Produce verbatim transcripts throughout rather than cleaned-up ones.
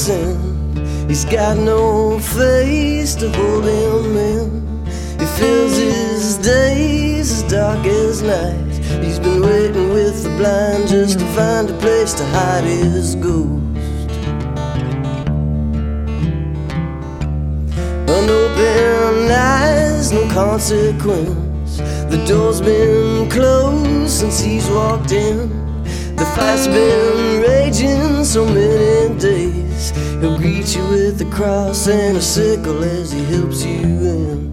sin. He's got no face to hold him in. He fills his days as dark as night. He's been waiting with the blind just to find a place to hide his ghost. Unopened eyes, no consequence. The door's been closed since he's walked in. The fight's been raging so many days. He'll greet you with a cross and a sickle as he helps you in.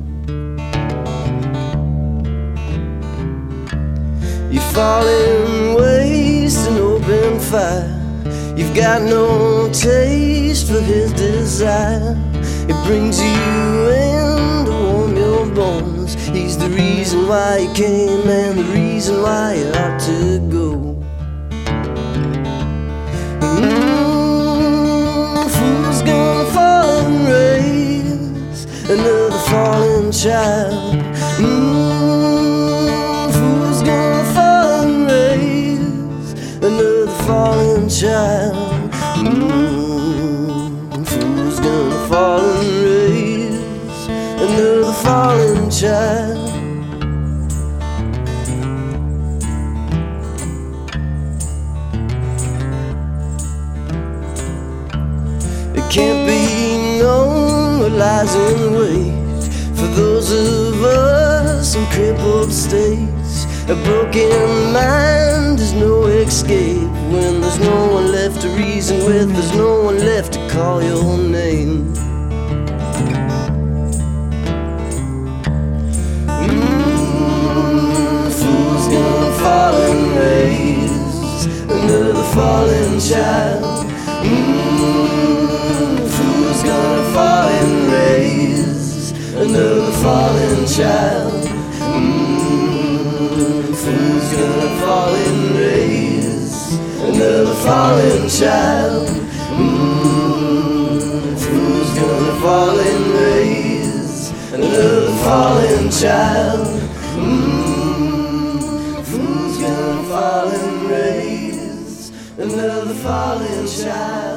You fall in waste and open fire. You've got no taste for his desire. It brings you in to warm your bones. He's the reason why you came and the reason why you ought to go. Mm, fool's gonna fall and raise another fallen child. Mm, fool's gonna fall and raise another fallen child. Mm, fool's gonna fall and raise another fallen child. It can't be known what lies in wait for those of us in crippled states. A broken mind is no escape when there's no one left to reason with. There's no one left to call your name. Mm, fool's gonna fall and raise another fallen child. Mm, fool's gonna fall and raise another fallen child. Mm, fool's gonna fall and raise another fallen child. Mm, fool's gonna fall and raise another fallen child. Mm, fool's gonna fall and raise another fallen child.